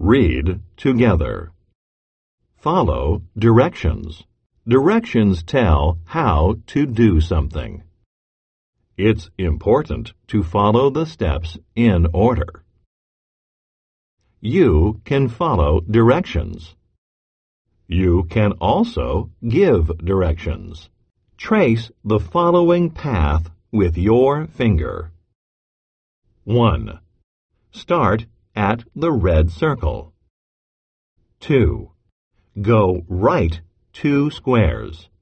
Read together. Follow directions. Directions tell how to do something. It's important to follow the steps in order. You can follow directions. You can also give directions. Trace the following path with your finger. 1. Start at the red circle. 2. Go right 2 squares.